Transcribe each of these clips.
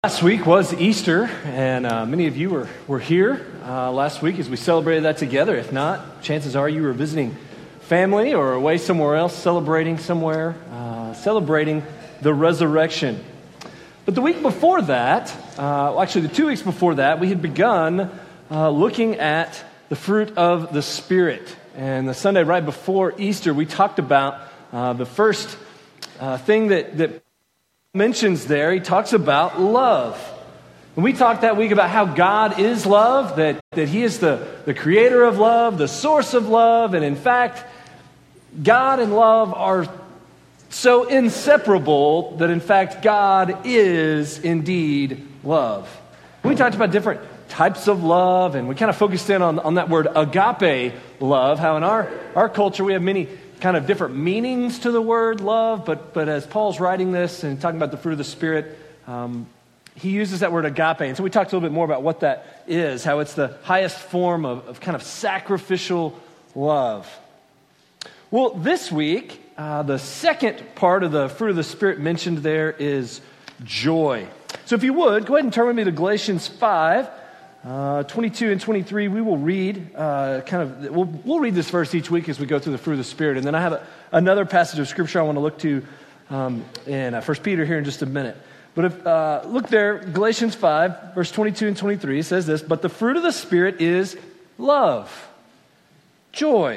Last week was Easter, and many of you were here last week as we celebrated that together. If not, chances are you were visiting family or away somewhere else, celebrating somewhere, celebrating the resurrection. But the week before that, actually the 2 weeks before that, we had begun looking at the fruit of the Spirit. And the Sunday right before Easter, we talked about the first thing that mentions there. He talks about love. And we talked that week about how God is love, that He is the creator of love, the source of love, and in fact, God and love are so inseparable that in fact God is indeed love. We talked about different types of love, and we kind of focused in on that word agape love, how in our culture we have many kind of different meanings to the word love, but as Paul's writing this and talking about the fruit of the Spirit, he uses that word agape. And so we talked a little bit more about what that is, how it's the highest form of kind of sacrificial love. Well, this week, the second part of the fruit of the Spirit mentioned there is joy. So if you would, go ahead and turn with me to Galatians 5. 22 and 23, we will read we'll read this verse each week as we go through the fruit of the Spirit. And then I have another passage of Scripture I want to look to in 1 Peter here in just a minute. But if look there, Galatians 5, verse 22 and 23, it says this: "But the fruit of the Spirit is love, joy,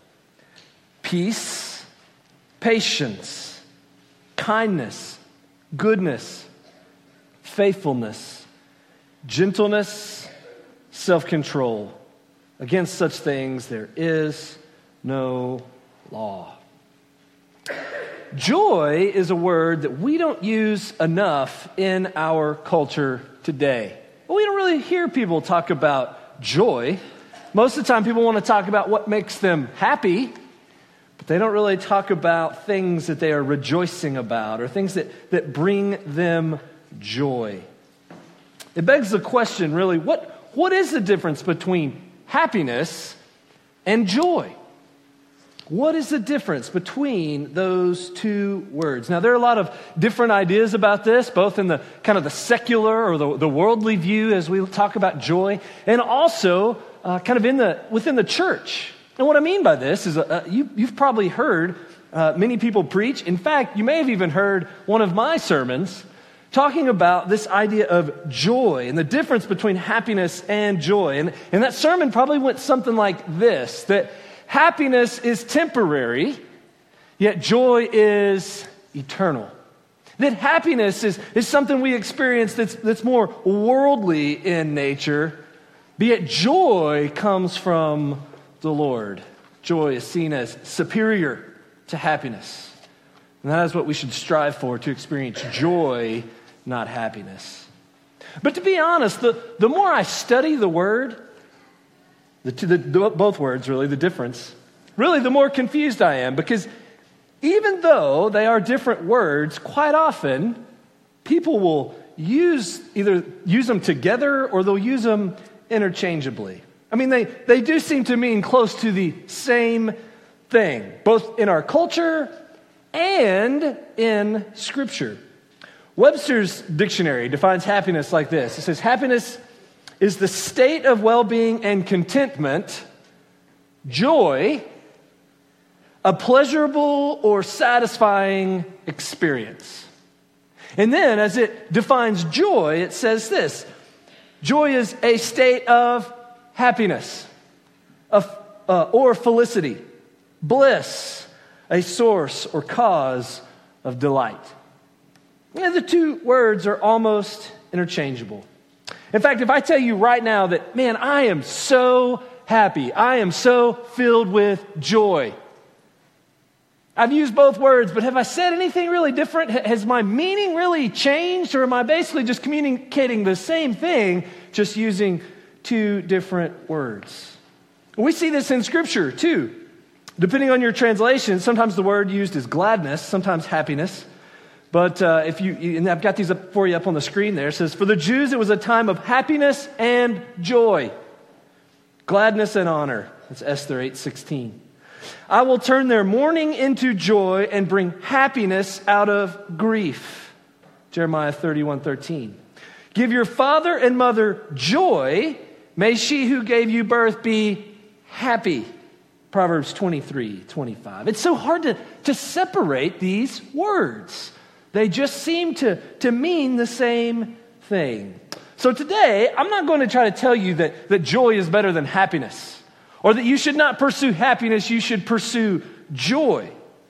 peace, patience, kindness, goodness, faithfulness, gentleness, self-control. Against such things there is no law." Joy is a word that we don't use enough in our culture today. Well, we don't really hear people talk about joy. Most of the time people want to talk about what makes them happy, but they don't really talk about things that they are rejoicing about or things that bring them joy. It begs the question, really, what is the difference between happiness and joy? What is the difference between those two words? Now, there are a lot of different ideas about this, both in the kind of the secular or the worldly view as we talk about joy, and also kind of within the church. And what I mean by this is you've probably heard many people preach. In fact, you may have even heard one of my sermons talking about this idea of joy and the difference between happiness and joy. And that sermon probably went something like this: that happiness is temporary, yet joy is eternal. That happiness is something we experience that's more worldly in nature, but yet joy comes from the Lord. Joy is seen as superior to happiness. And that is what we should strive for, to experience joy, not happiness. But to be honest, the more I study the word, both words really, the difference, really the more confused I am, because even though they are different words, quite often people will either use them together or they'll use them interchangeably. I mean, they do seem to mean close to the same thing, both in our culture and in Scripture. Webster's dictionary defines happiness like this. It says, happiness is the state of well-being and contentment, joy, a pleasurable or satisfying experience. And then as it defines joy, it says this: joy is a state of happiness, or felicity, bliss, a source or cause of delight. The two words are almost interchangeable. In fact, if I tell you right now that, man, I am so happy, I am so filled with joy. I've used both words, but have I said anything really different? Has my meaning really changed, or am I basically just communicating the same thing, just using two different words? We see this in Scripture too. Depending on your translation, sometimes the word used is gladness, sometimes happiness. But and I've got these up for you up on the screen there. It says, "For the Jews, it was a time of happiness and joy, gladness and honor." That's Esther 8:16. "I will turn their mourning into joy and bring happiness out of grief." Jeremiah 31:13. Give your father and mother joy. May she who gave you birth be happy. Proverbs 23:25. It's so hard to separate these words. They just seem to mean the same thing. So today, I'm not going to try to tell you that joy is better than happiness, or that you should not pursue happiness, you should pursue joy.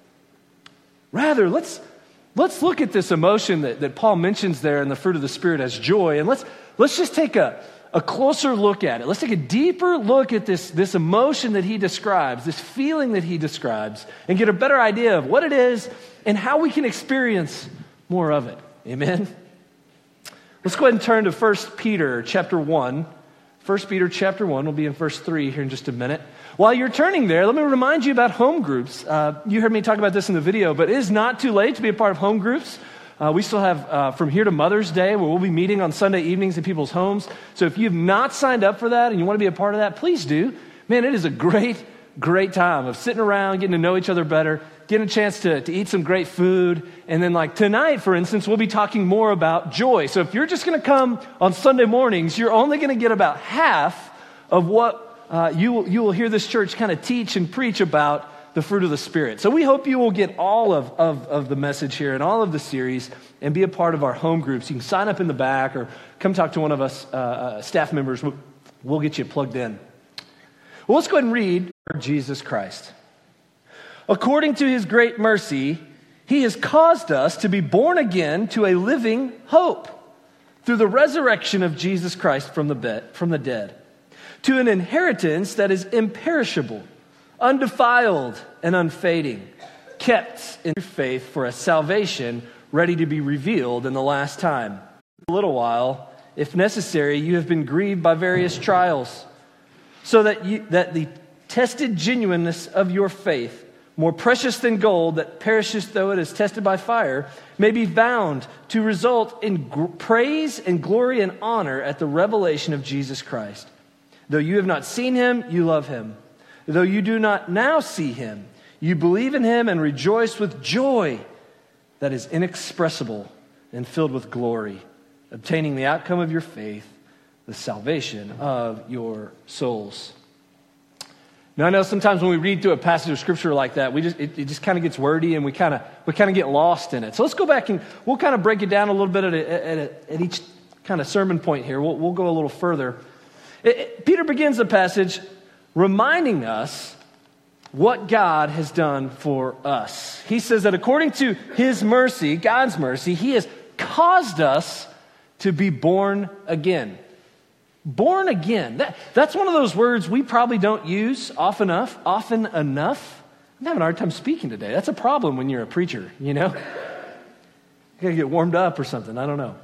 Rather, let's look at this emotion that Paul mentions there in the fruit of the Spirit as joy, and let's just take a closer look at it. Let's take a deeper look at this emotion that he describes, this feeling that he describes, and get a better idea of what it is and how we can experience more of it. Amen? Let's go ahead and turn to 1 Peter chapter 1. 1 Peter chapter 1, we'll be in verse 3 here in just a minute. While you're turning there, let me remind you about home groups. You heard me talk about this in the video, but it is not too late to be a part of home groups. We still have From Here to Mother's Day, where we'll be meeting on Sunday evenings in people's homes. So if you've not signed up for that and you want to be a part of that, please do. Man, it is a great time of sitting around, getting to know each other better, getting a chance to eat some great food. And then like tonight, for instance, we'll be talking more about joy. So if you're just going to come on Sunday mornings, you're only going to get about half of what you will hear this church kind of teach and preach about the fruit of the Spirit. So we hope you will get all of the message here and all of the series and be a part of our home groups. You can sign up in the back or come talk to one of us staff members. We'll get you plugged in. Well, let's go ahead and read Jesus Christ. According to his great mercy, he has caused us to be born again to a living hope through the resurrection of Jesus Christ from the dead, to an inheritance that is imperishable, undefiled and unfading, kept in faith for a salvation ready to be revealed in the last time. For a little while, if necessary, you have been grieved by various trials, so that the tested genuineness of your faith, more precious than gold that perishes though it is tested by fire, may be found to result in praise and glory and honor at the revelation of Jesus Christ. Though you have not seen him, you love him. Though you do not now see him, you believe in him and rejoice with joy that is inexpressible and filled with glory, obtaining the outcome of your faith, the salvation of your souls. Now, I know sometimes when we read through a passage of Scripture like that, it just kind of gets wordy and we kind of get lost in it. So let's go back and we'll kind of break it down a little bit at each kind of sermon point here. We'll go a little further. Peter begins the passage reminding us what God has done for us. He says that according to his mercy, God's mercy, he has caused us to be born again. Born again. That's one of those words we probably don't use often enough. I'm having a hard time speaking today. That's a problem when you're a preacher, you know? You gotta get warmed up or something. I don't know.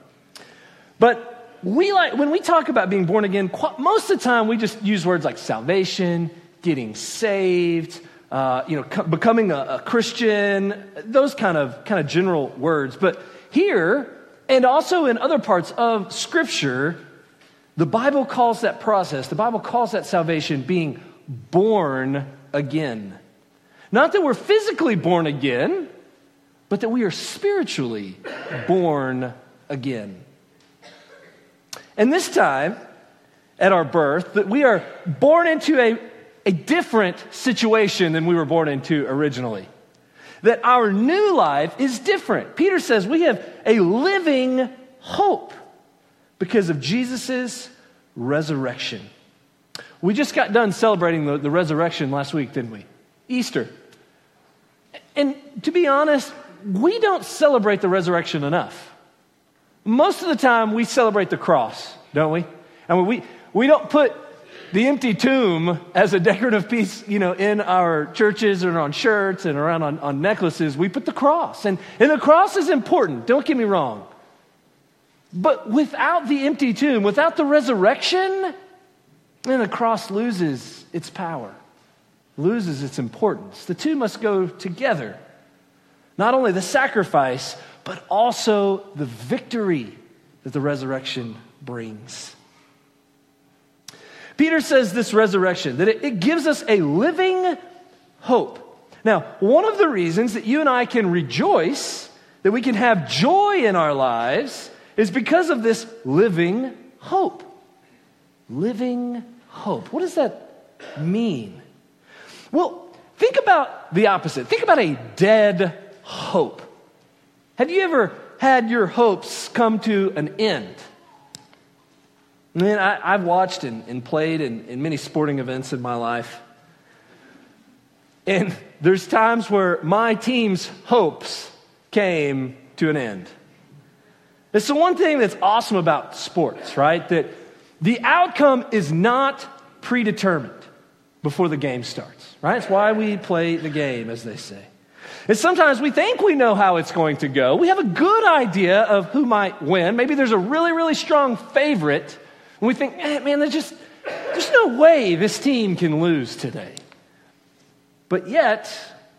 But when we talk about being born again, most of the time we just use words like salvation, getting saved, becoming a Christian, those kind of general words. But here, and also in other parts of Scripture, the Bible calls that process, the Bible calls that salvation being born again. Not that we're physically born again, but that we are spiritually born again. And this time, at our birth, that we are born into a different situation than we were born into originally. That our new life is different. Peter says we have a living hope because of Jesus' resurrection. We just got done celebrating the resurrection last week, didn't we? Easter. And to be honest, we don't celebrate the resurrection enough. Most of the time, we celebrate the cross, don't we? I mean, we don't put the empty tomb as a decorative piece, in our churches and on shirts and around on necklaces. We put the cross. And the cross is important, don't get me wrong. But without the empty tomb, without the resurrection, then the cross loses its power, loses its importance. The two must go together. Not only the sacrifice, but also the victory that the resurrection brings. Peter says this resurrection, that it gives us a living hope. Now, one of the reasons that you and I can rejoice, that we can have joy in our lives, is because of this living hope. Living hope. What does that mean? Well, think about the opposite. Think about a dead hope. Have you ever had your hopes come to an end? Man, I've watched and played in many sporting events in my life. And there's times where my team's hopes came to an end. It's the one thing that's awesome about sports, right? That the outcome is not predetermined before the game starts, right? It's why we play the game, as they say. And sometimes we think we know how it's going to go. We have a good idea of who might win. Maybe there's a really, really strong favorite. And we think, man, there's no way this team can lose today. But yet,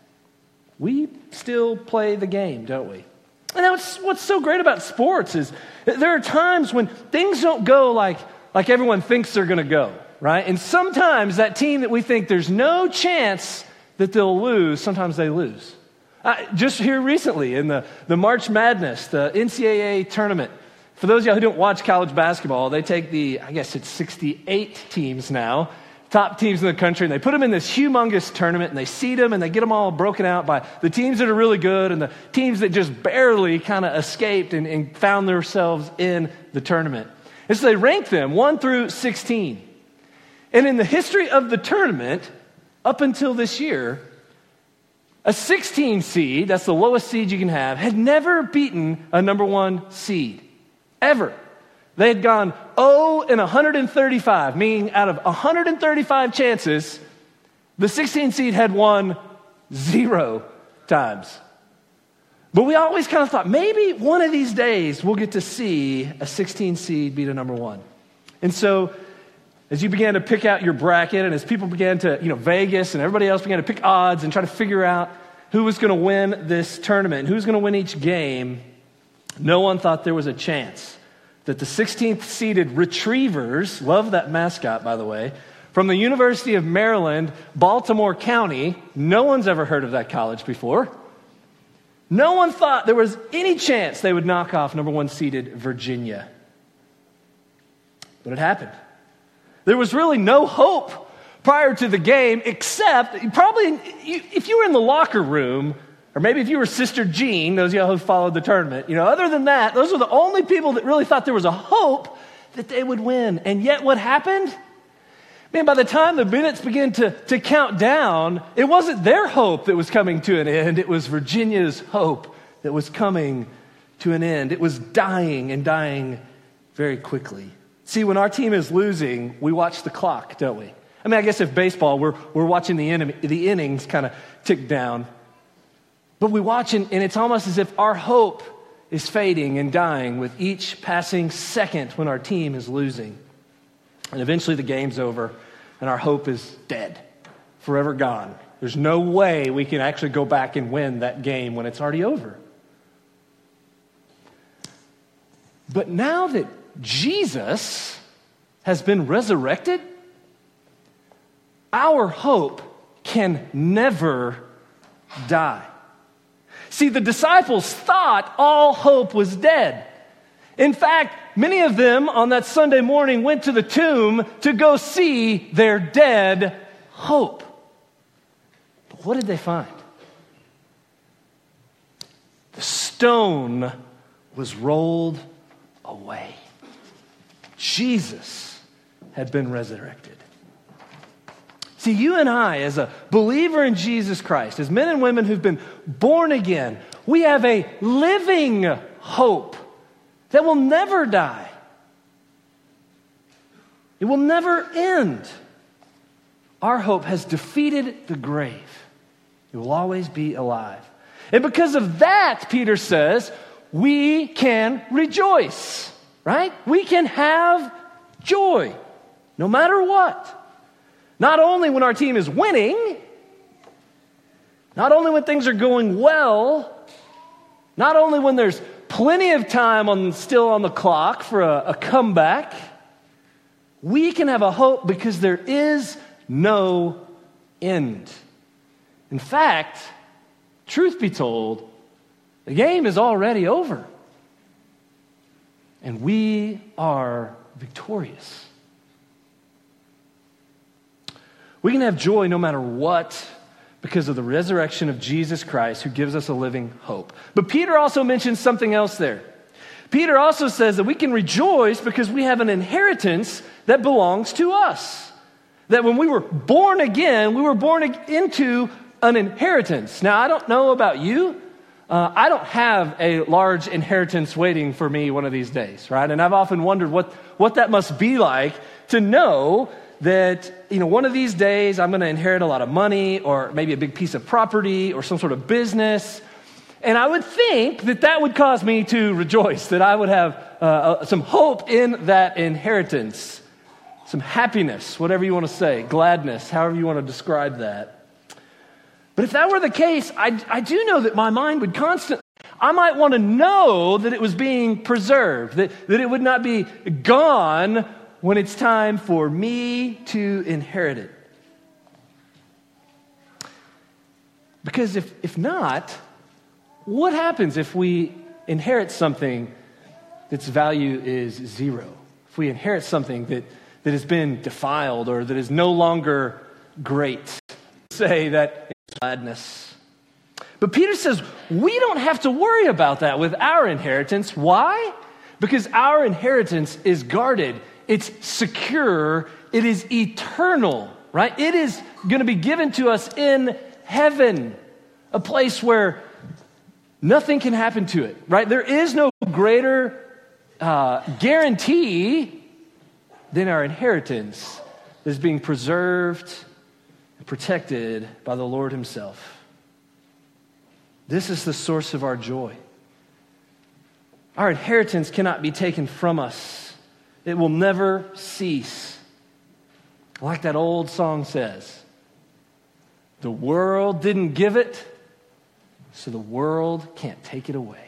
we still play the game, don't we? And that's what's so great about sports is there are times when things don't go like everyone thinks they're going to go, right? And sometimes that team that we think there's no chance that they'll lose, sometimes they lose. Just here recently in the March Madness, the NCAA tournament, for those of you who don't watch college basketball, they take I guess it's 68 teams now, top teams in the country, and they put them in this humongous tournament, and they seed them, and they get them all broken out by the teams that are really good and the teams that just barely kind of escaped and found themselves in the tournament. And so they rank them 1 through 16. And in the history of the tournament, up until this year, a 16 seed, that's the lowest seed you can have, had never beaten a number 1 seed, ever. They had gone 0 in 135, meaning out of 135 chances, the 16 seed had won 0 times. But we always kind of thought, maybe one of these days we'll get to see a 16 seed beat a number 1. And so as you began to pick out your bracket, and as people began to, Vegas and everybody else began to pick odds and try to figure out who was going to win this tournament, who was going to win each game, no one thought there was a chance that the 16th seeded Retrievers, love that mascot, by the way, from the University of Maryland, Baltimore County, no one's ever heard of that college before. No one thought there was any chance they would knock off number 1 seeded Virginia. But it happened. There was really no hope prior to the game, except probably if you were in the locker room, or maybe if you were Sister Jean, those of you who followed the tournament, other than that, those were the only people that really thought there was a hope that they would win. And yet what happened? Man, by the time the minutes began to count down, it wasn't their hope that was coming to an end. It was Virginia's hope that was coming to an end. It was dying and dying very quickly. See, when our team is losing, we watch the clock, don't we? I mean, I guess if baseball, we're watching the innings kind of tick down. But we watch, and it's almost as if our hope is fading and dying with each passing second when our team is losing. And eventually the game's over, and our hope is dead, forever gone. There's no way we can actually go back and win that game when it's already over. But now that Jesus has been resurrected, our hope can never die. See, the disciples thought all hope was dead. In fact, many of them on that Sunday morning went to the tomb to go see their dead hope. But what did they find? The stone was rolled away. Jesus had been resurrected. See, you and I, as a believer in Jesus Christ, as men and women who've been born again, we have a living hope that will never die. It will never end. Our hope has defeated the grave. It will always be alive. And because of that, Peter says, we can rejoice, right? We can have joy, no matter what. Not only when our team is winning, not only when things are going well, not only when there's plenty of time still on the clock for a comeback, we can have a hope because there is no end. In fact, truth be told, the game is already over. and we are victorious. We can have joy no matter what because of the resurrection of Jesus Christ, who gives us a living hope. But Peter also mentions something else there. Peter also says that we can rejoice because we have an inheritance that belongs to us. That when we were born again, we were born into an inheritance. Now, I don't know about you. I don't have a large inheritance waiting for me one of these days, right? And I've often wondered what that must be like to know that, one of these days I'm going to inherit a lot of money or maybe a big piece of property or some sort of business. And I would think that would cause me to rejoice, that I would have some hope in that inheritance, some happiness, whatever you want to say, gladness, however you want to describe that. But if that were the case, I do know that my mind would constantly, I might want to know that it was being preserved, that it would not be gone when it's time for me to inherit it. Because if not, what happens if we inherit something that's value is zero? If we inherit something that has been defiled or that is no longer great, say that it's gladness. But Peter says we don't have to worry about that with our inheritance. Why? Because our inheritance is guarded. It's secure. It is eternal, right? It is going to be given to us in heaven, a place where nothing can happen to it, right? There is no greater guarantee than our inheritance that is being preserved and protected by the Lord himself. This is the source of our joy. Our inheritance cannot be taken from us. It will never cease. Like that old song says, the world didn't give it, so the world can't take it away.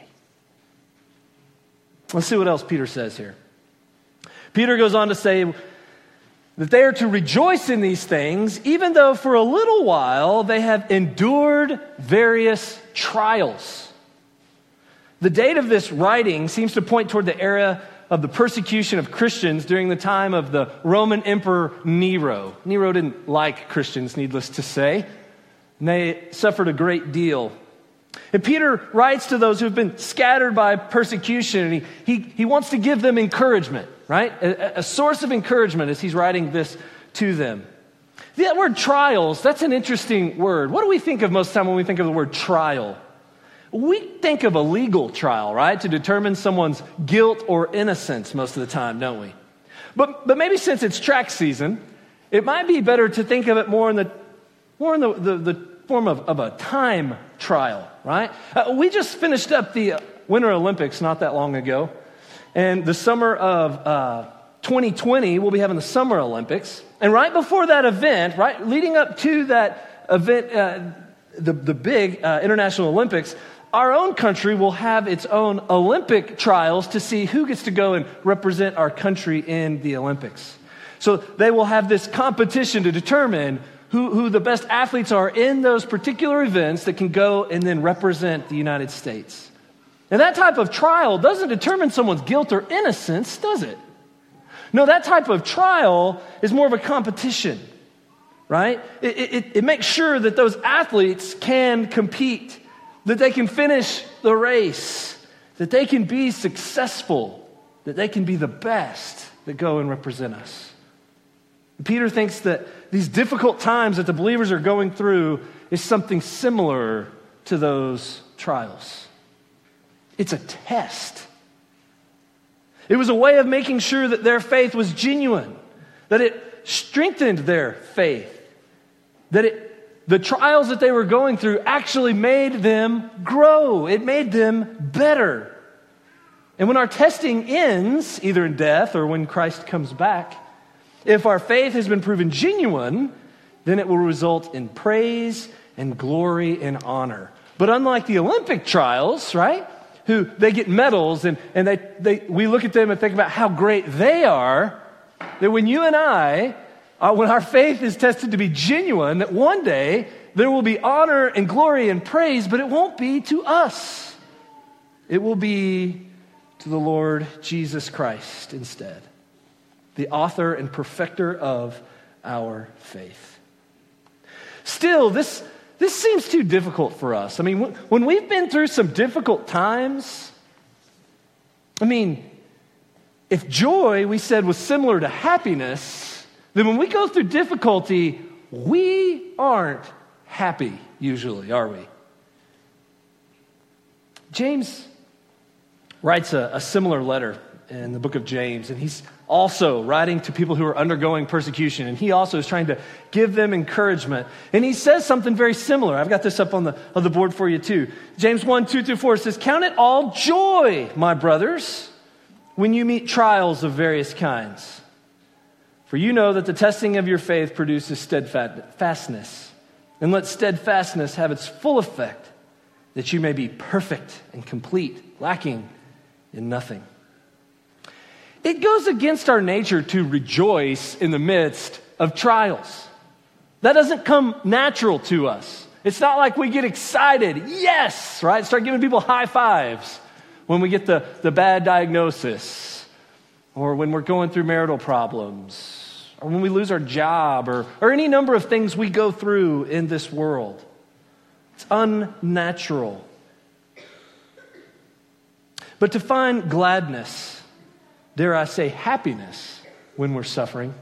Let's see what else Peter says here. Peter goes on to say that they are to rejoice in these things, even though for a little while they have endured various trials. The date of this writing seems to point toward the era of the persecution of Christians during the time of the Roman Emperor Nero. Nero didn't like Christians, needless to say, and they suffered a great deal. And Peter writes to those who have been scattered by persecution, and he wants to give them encouragement, right? A source of encouragement as he's writing this to them. That word trials, that's an interesting word. What do we think of most of the time when we think of the word trial? We think of a legal trial, right? To determine someone's guilt or innocence most of the time, don't we? But maybe since it's track season, it might be better to think of it more in the form of a time trial, right? We just finished up the Winter Olympics not that long ago. And the summer of 2020, we'll be having the Summer Olympics. And right before that event, right, leading up to that event, the big International Olympics, our own country will have its own Olympic trials to see who gets to go and represent our country in the Olympics. So they will have this competition to determine who the best athletes are in those particular events that can go and then represent the United States. And that type of trial doesn't determine someone's guilt or innocence, does it? No, that type of trial is more of a competition, right? It makes sure that those athletes can compete, that they can finish the race, that they can be successful, that they can be the best that go and represent us. Peter thinks that these difficult times that the believers are going through is something similar to those trials. It's a test. It was a way of making sure that their faith was genuine, that it strengthened their faith, that the trials that they were going through actually made them grow. It made them better. And when our testing ends, either in death or when Christ comes back, if our faith has been proven genuine, then it will result in praise and glory and honor. But unlike the Olympic trials, right, who they get medals and we look at them and think about how great they are, that when you and I, when our faith is tested to be genuine, that one day there will be honor and glory and praise, but it won't be to us. It will be to the Lord Jesus Christ instead, the author and perfecter of our faith. Still, this seems too difficult for us. I mean, when we've been through some difficult times, if joy, we said, was similar to happiness, then when we go through difficulty, we aren't happy usually, are we? James writes a similar letter in the book of James, and he's also writing to people who are undergoing persecution, and he also is trying to give them encouragement. And he says something very similar. I've got this up on the board for you too. James 1:2-4 says, "Count it all joy, my brothers, when you meet trials of various kinds. For you know that the testing of your faith produces steadfastness. And let steadfastness have its full effect, that you may be perfect and complete, lacking in nothing." It goes against our nature to rejoice in the midst of trials. That doesn't come natural to us. It's not like we get excited, yes, right? Start giving people high fives when we get the bad diagnosis, or when we're going through marital problems, or when we lose our job, or any number of things we go through in this world. It's unnatural. But to find gladness, dare I say happiness, when we're suffering,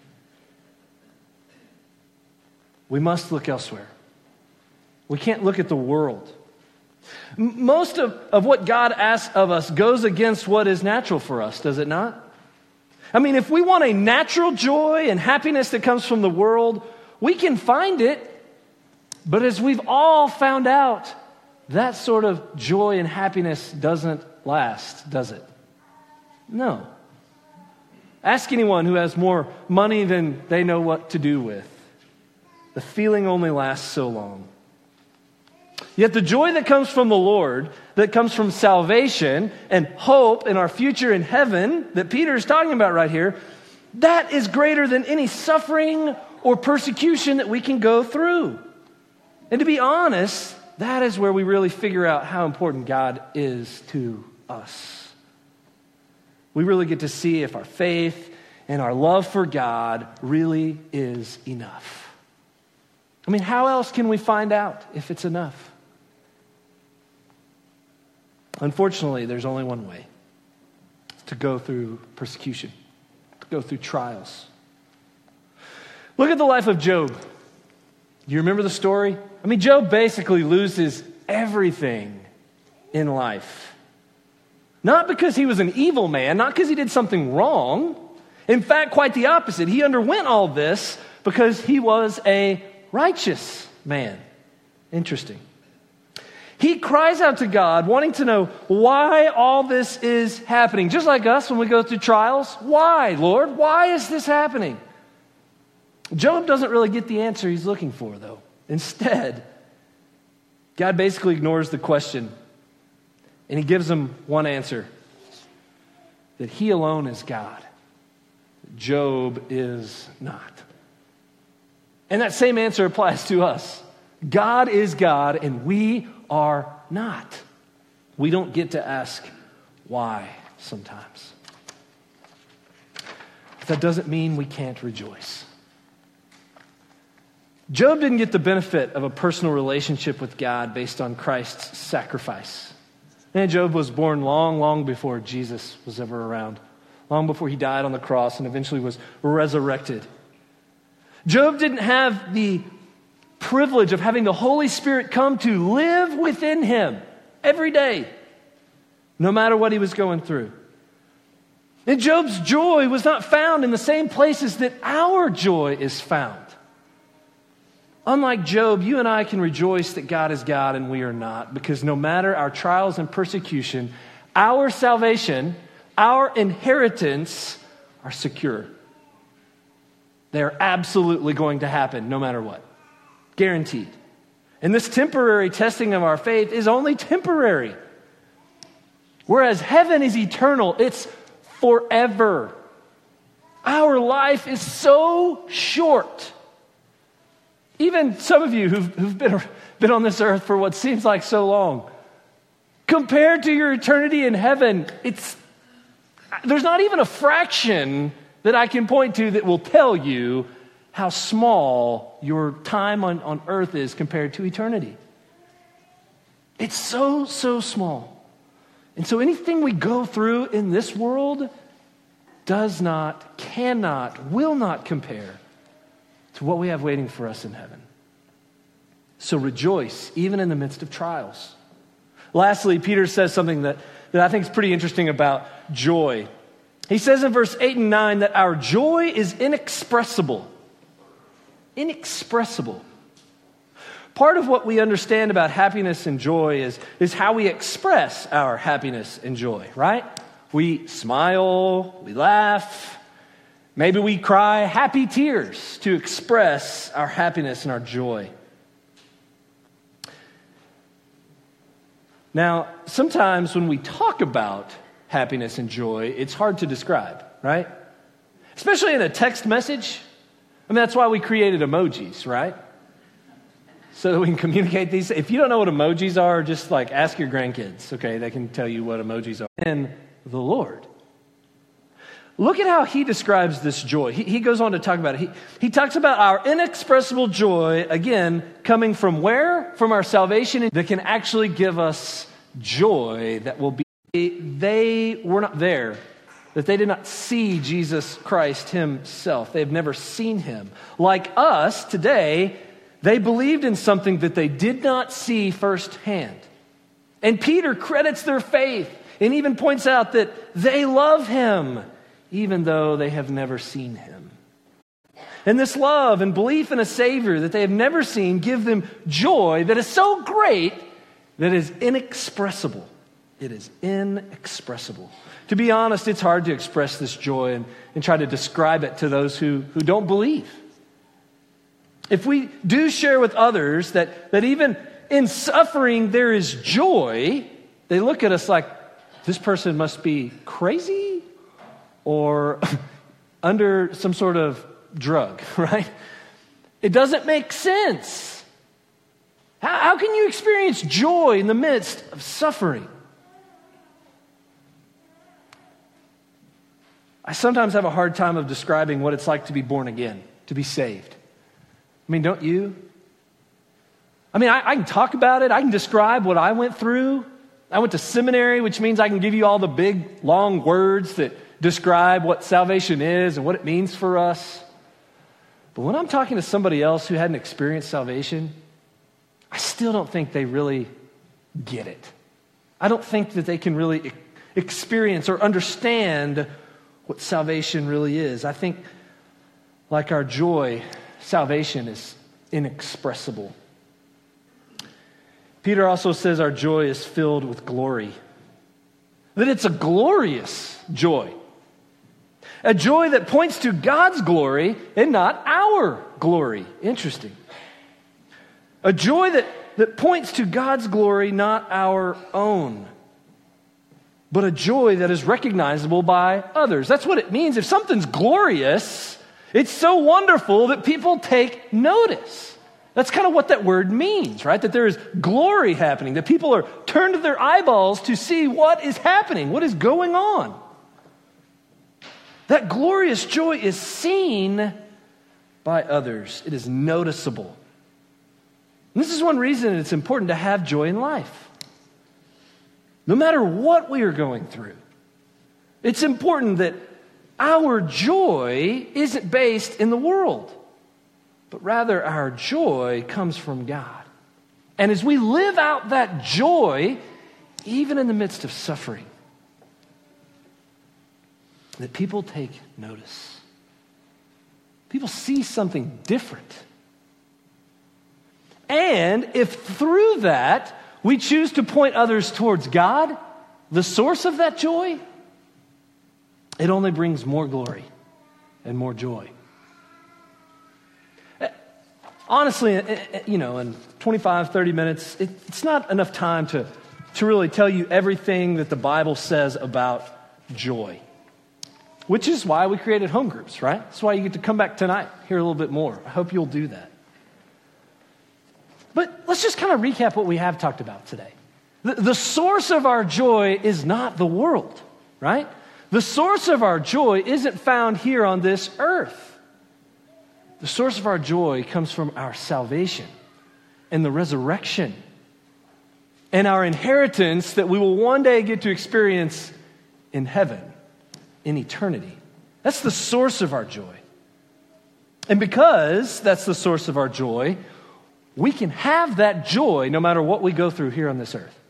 we must look elsewhere. We can't look at the world. Most of what God asks of us goes against what is natural for us, does it not? If we want a natural joy and happiness that comes from the world, we can find it. But as we've all found out, that sort of joy and happiness doesn't last, does it? No. Ask anyone who has more money than they know what to do with. The feeling only lasts so long. Yet the joy that comes from the Lord, that comes from salvation and hope in our future in heaven, that Peter is talking about right here, that is greater than any suffering or persecution that we can go through. And to be honest, that is where we really figure out how important God is to us. We really get to see if our faith and our love for God really is enough. How else can we find out if it's enough? Unfortunately, there's only one way: to go through persecution, to go through trials. Look at the life of Job. Do you remember the story? Job basically loses everything in life. Not because he was an evil man, not because he did something wrong. In fact, quite the opposite. He underwent all this because he was a righteous man. Interesting. He cries out to God, wanting to know why all this is happening. Just like us when we go through trials. Why, Lord? Why is this happening? Job doesn't really get the answer he's looking for, though. Instead, God basically ignores the question, and he gives him one answer: that he alone is God. Job is not. And that same answer applies to us. God is God, and we are not. We don't get to ask why sometimes. But that doesn't mean we can't rejoice. Job didn't get the benefit of a personal relationship with God based on Christ's sacrifice. And Job was born long, long before Jesus was ever around. Long before he died on the cross and eventually was resurrected. Job didn't have the privilege of having the Holy Spirit come to live within him every day, no matter what he was going through. And Job's joy was not found in the same places that our joy is found. Unlike Job, you and I can rejoice that God is God and we are not, because no matter our trials and persecution, our salvation, our inheritance are secure. They're absolutely going to happen no matter what. Guaranteed. And this temporary testing of our faith is only temporary. Whereas heaven is eternal, it's forever. Our life is so short. Even some of you who've been on this earth for what seems like so long, Compared to your eternity in heaven, there's not even a fraction that I can point to that will tell you how small your time on earth is compared to eternity. It's so, so small. And so anything we go through in this world does not, cannot, will not compare to what we have waiting for us in heaven. So rejoice, even in the midst of trials. Lastly, Peter says something that I think is pretty interesting about joy. He says in verse 8 and 9 that our joy is inexpressible. Inexpressible. Part of what we understand about happiness and joy is how we express our happiness and joy, right? We smile, we laugh, maybe we cry happy tears to express our happiness and our joy. Now, sometimes when we talk about happiness and joy, it's hard to describe, right? Especially in a text message. I mean, that's why we created emojis, right? So that we can communicate these. If you don't know what emojis are, just like ask your grandkids, okay? They can tell you what emojis are. And the Lord. Look at how he describes this joy. He goes on to talk about it. He talks about our inexpressible joy, again, coming from where? From our salvation, that can actually give us joy that will be, they were not there, that they did not see Jesus Christ himself. They have never seen him. Like us today, they believed in something that they did not see firsthand. And Peter credits their faith and even points out that they love him, even though they have never seen him. And this love and belief in a Savior that they have never seen give them joy that is so great that it is inexpressible. It is inexpressible. To be honest, it's hard to express this joy and try to describe it to those who don't believe. If we do share with others that even in suffering there is joy, they look at us like, this person must be crazy or under some sort of drug, right? It doesn't make sense. How can you experience joy in the midst of suffering? I sometimes have a hard time of describing what it's like to be born again, to be saved. I mean, don't you? I mean, I can talk about it. I can describe what I went through. I went to seminary, which means I can give you all the big, long words that describe what salvation is and what it means for us. But when I'm talking to somebody else who hadn't experienced salvation, I still don't think they really get it. I don't think that they can really experience or understand what salvation really is. I think, like our joy, salvation is inexpressible. Peter also says our joy is filled with glory. That it's a glorious joy. A joy that points to God's glory and not our glory. Interesting. A joy that points to God's glory, not our own. But a joy that is recognizable by others. That's what it means. If something's glorious, it's so wonderful that people take notice. That's kind of what that word means, right? That there is glory happening, that people are turned to their eyeballs to see what is happening, what is going on. That glorious joy is seen by others. It is noticeable. And this is one reason it's important to have joy in life. No matter what we are going through, it's important that our joy isn't based in the world, but rather our joy comes from God. And as we live out that joy, even in the midst of suffering, that people take notice. People see something different. And if through that we choose to point others towards God, the source of that joy, it only brings more glory and more joy. Honestly, in 25, 30 minutes, it's not enough time to really tell you everything that the Bible says about joy. Which is why we created home groups, right? That's why you get to come back tonight, hear a little bit more. I hope you'll do that. But let's just kind of recap what we have talked about today. The source of our joy is not the world, right? The source of our joy isn't found here on this earth. The source of our joy comes from our salvation and the resurrection and our inheritance that we will one day get to experience in heaven, in eternity. That's the source of our joy. And because that's the source of our joy, we can have that joy no matter what we go through here on this earth.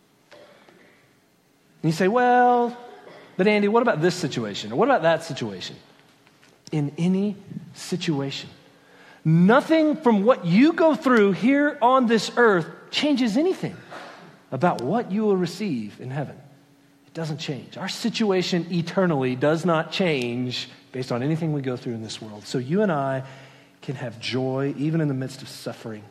And you say, well, but Andy, what about this situation? Or what about that situation? In any situation. Nothing from what you go through here on this earth changes anything about what you will receive in heaven. It doesn't change. Our situation eternally does not change based on anything we go through in this world. So you and I can have joy even in the midst of suffering.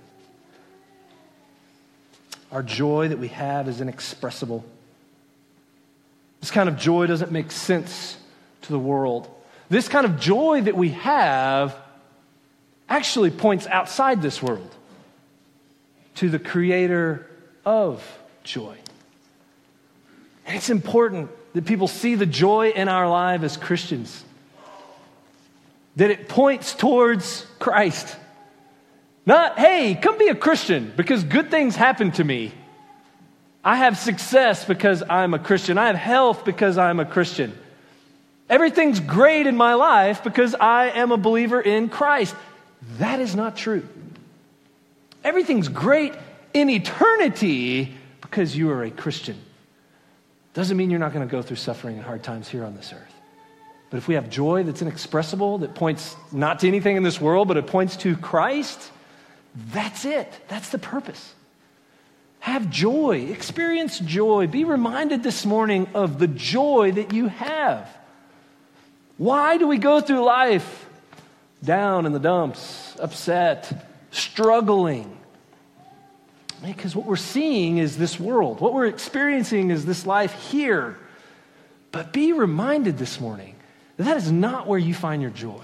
Our joy that we have is inexpressible. This kind of joy doesn't make sense to the world. This kind of joy that we have actually points outside this world to the creator of joy. And it's important that people see the joy in our life as Christians, that it points towards Christ. Not, hey, come be a Christian because good things happen to me. I have success because I'm a Christian. I have health because I'm a Christian. Everything's great in my life because I am a believer in Christ. That is not true. Everything's great in eternity because you are a Christian. Doesn't mean you're not going to go through suffering and hard times here on this earth. But if we have joy that's inexpressible, that points not to anything in this world, but it points to Christ, that's it. That's the purpose. Have joy. Experience joy. Be reminded this morning of the joy that you have. Why do we go through life down in the dumps, upset, struggling? Because what we're seeing is this world. What we're experiencing is this life here. But be reminded this morning that that is not where you find your joy.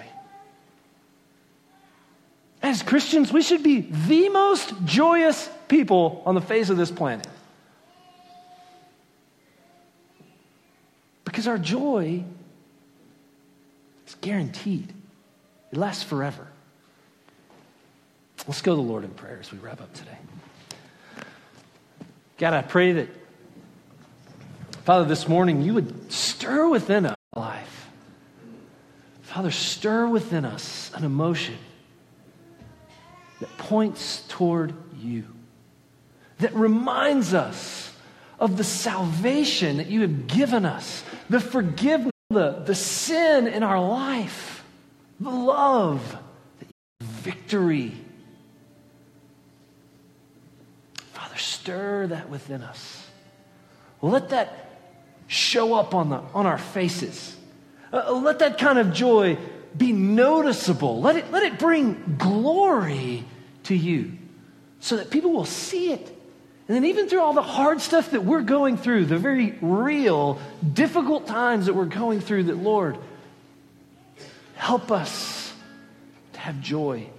As Christians, we should be the most joyous people on the face of this planet. Because our joy is guaranteed. It lasts forever. Let's go to the Lord in prayer as we wrap up today. God, I pray that, Father, this morning you would stir within us life. Father, stir within us an emotion that points toward you, that reminds us of the salvation that you have given us, the forgiveness, the sin in our life, the love, the victory. Father, stir that within us. Let that show up on our faces. Let that kind of joy be noticeable. Let it bring glory to you so that people will see it. And then even through all the hard stuff that we're going through, the very real, difficult times that we're going through, that, Lord, help us to have joy.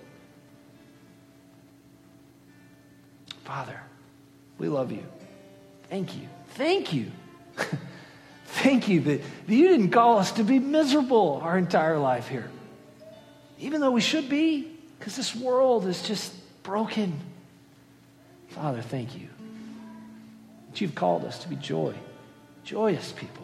Father, we love you. Thank you. Thank you. Thank you that you didn't call us to be miserable our entire life here. Even though we should be, because this world is just broken. Father, thank you that you've called us to be joyous people.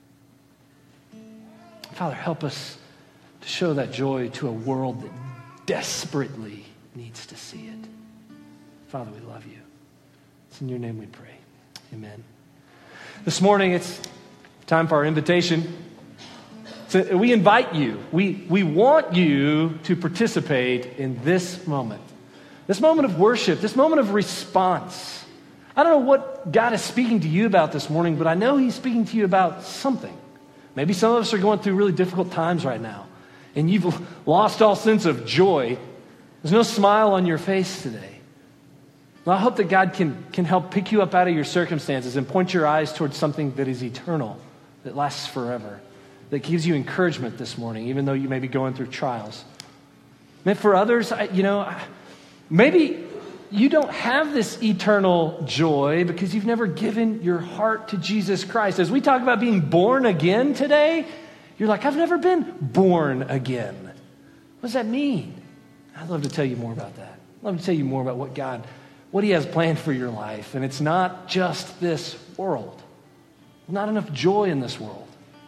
Father, help us to show that joy to a world that desperately needs to see it. Father, we love you. It's in your name we pray. Amen. This morning, it's time for our invitation. So we invite you. We want you to participate in this moment of worship, this moment of response. I don't know what God is speaking to you about this morning, but I know he's speaking to you about something. Maybe some of us are going through really difficult times right now, and you've lost all sense of joy. There's no smile on your face today. Well, I hope that God can help pick you up out of your circumstances and point your eyes towards something that is eternal, that lasts forever, that gives you encouragement this morning, even though you may be going through trials. And for others, maybe you don't have this eternal joy because you've never given your heart to Jesus Christ. As we talk about being born again today, you're like, I've never been born again. What does that mean? I'd love to tell you more about that. I'd love to tell you more about what he has planned for your life. And it's not just this world. Not enough joy in this world.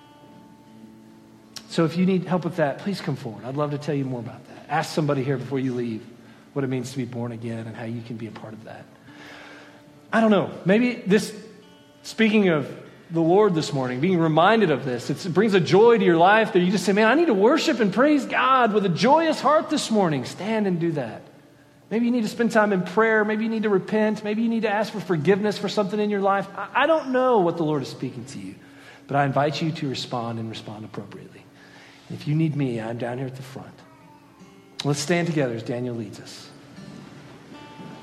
So if you need help with that, please come forward. I'd love to tell you more about that. Ask somebody here before you leave what it means to be born again and how you can be a part of that. I don't know. Maybe this, speaking of the Lord this morning, being reminded of this, it brings a joy to your life that you just say, man, I need to worship and praise God with a joyous heart this morning. Stand and do that. Maybe you need to spend time in prayer. Maybe you need to repent. Maybe you need to ask for forgiveness for something in your life. I don't know what the Lord is speaking to you, but I invite you to respond and respond appropriately. And if you need me, I'm down here at the front. Let's stand together as Daniel leads us.